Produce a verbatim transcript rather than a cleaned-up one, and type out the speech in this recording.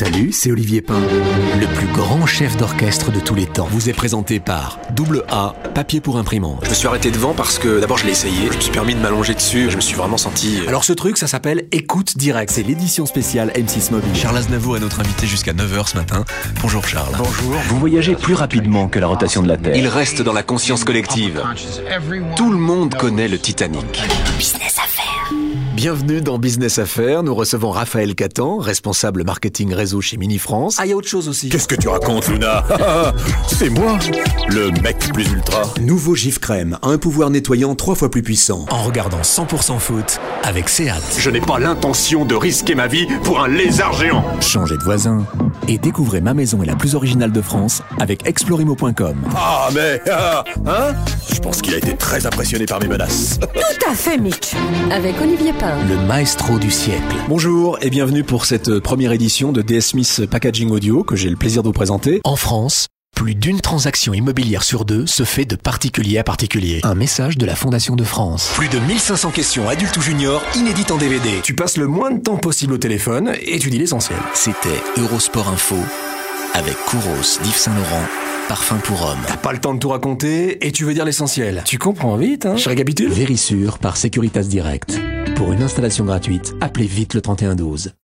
Salut, c'est Olivier Pain. Le plus grand chef d'orchestre de tous les temps vous est présenté par Double A, papier pour imprimante. Je me suis arrêté devant parce que d'abord je l'ai essayé, je me suis permis de m'allonger dessus, je me suis vraiment senti... Alors ce truc, ça s'appelle Écoute Direct. C'est l'édition spéciale M six Mobile. Charles Aznavour est notre invité jusqu'à neuf heures ce matin. Bonjour Charles. Bonjour. Vous voyagez plus rapidement que la rotation de la Terre. Il reste dans la conscience collective. Tout le monde connaît le Titanic. Business Affaires. Bienvenue dans Business Affaires. Nous recevons Raphaël Catan, responsable marketing réseau chez Mini France. Ah, il y a autre chose aussi. Qu'est-ce que tu racontes, Luna? C'est moi, le mec plus ultra. Nouveau Gif Crème, un pouvoir nettoyant trois fois plus puissant. En regardant cent pour cent foot avec Seat. Je n'ai pas l'intention de risquer ma vie pour un lézard géant. Changez de voisin et découvrez ma maison est la plus originale de France avec explorimo point com. Ah, mais... Ah, hein? Je pense qu'il a été très impressionné par mes menaces. Tout à fait, Mitch. Avec Olivier Pain. Le maestro du siècle. Bonjour et bienvenue pour cette première édition de D S Smith Packaging Audio que j'ai le plaisir de vous présenter. En France, plus d'une transaction immobilière sur deux se fait de particulier à particulier. Un message de la Fondation de France. Plus de mille cinq cents questions adultes ou juniors inédites en D V D. Tu passes le moins de temps possible au téléphone et tu dis l'essentiel. C'était Eurosport Info avec Kouros d'Yves Saint Laurent. Parfum pour homme. T'as pas le temps de tout raconter et tu veux dire l'essentiel. Tu comprends vite, hein? Je récapitule. Vérissure par Securitas Direct. Pour une installation gratuite, appelez vite le trente et un douze.